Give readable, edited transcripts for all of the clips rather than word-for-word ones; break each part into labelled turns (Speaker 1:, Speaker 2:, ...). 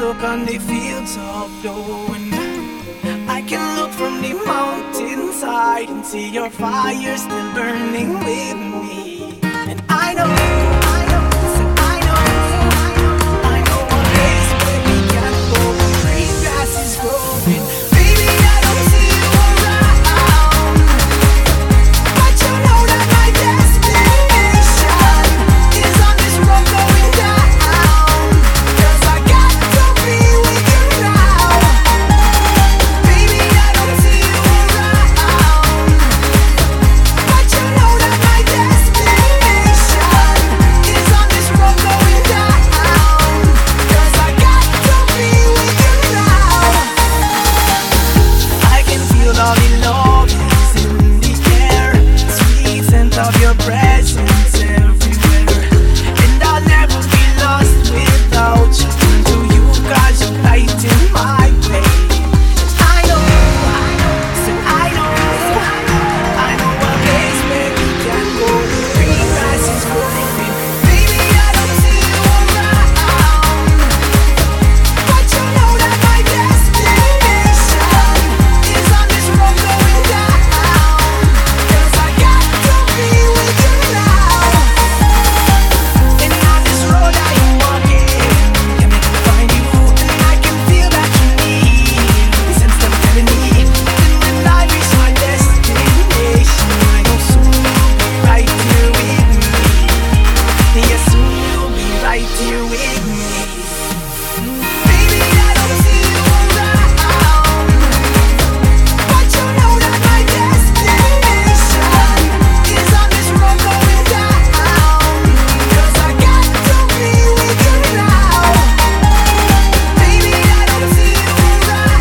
Speaker 1: look on the fields of blowing. I can look from the mountainside and see your fire still burning with me. And I know, so I know a place where we can go when green grass is growing. Baby, I don't see you around, but you know that my destination is on this road going down. 'Cause I got to be with you now. Baby, I don't see you around, but you know that my destination is on this road going down. 'Cause I got to be with you now. I can feel all the love is in the air, sweet scent of your presence everywhere. And I'll never be lost without you. Turn to you 'cause you're lighting my way. I know a place where we can go. Green grass is growing. Baby, I don't see you around, but you know that my destination is on this road going down. 'Cause I got to be with you now. And on this road I am walking, can make me find you. And I can feel that you need me, sense them telling me. And when I reach my destination, I know soon you'll be right here with me. Yes, soon you'll be right here with me. Baby, I don't see you around, but you know that my destination is on this road going down. 'Cause I got to be with you now. Baby, I don't see you around,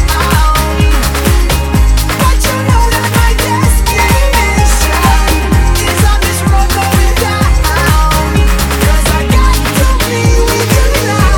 Speaker 1: but you know that my destination is on this road going down. 'Cause I got to be with you now.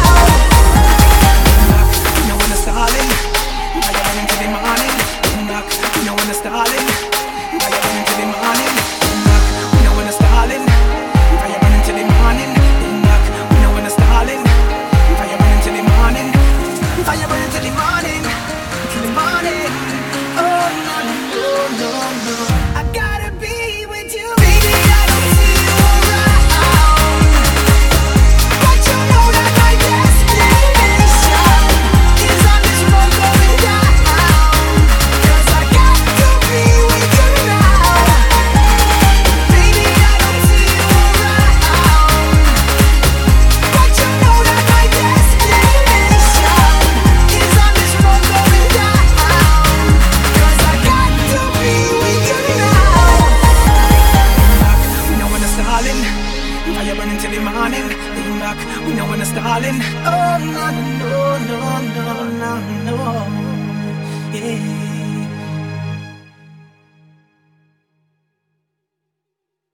Speaker 1: You know when it's darling, fire burning till the morning. You know when it's darling, fire burning till the morning. You know when it's darling, fire burning till the morning. You know when it's darling, fire burning till the morning. Fire burning till the morning, till the morning. Oh no, no, no, no. I gotta be with you. Baby, I don't see you around, but you know that my destination is on this road going down. 'Cause I got to be with you now. Baby, I don't see you around, but you know that my destination is on this road going down. 'Cause I got to be with you now. We know when it's darling, fire burning till the morning. Lean back, we know when it's darling. Oh no, no, no, no, no, no, yeah.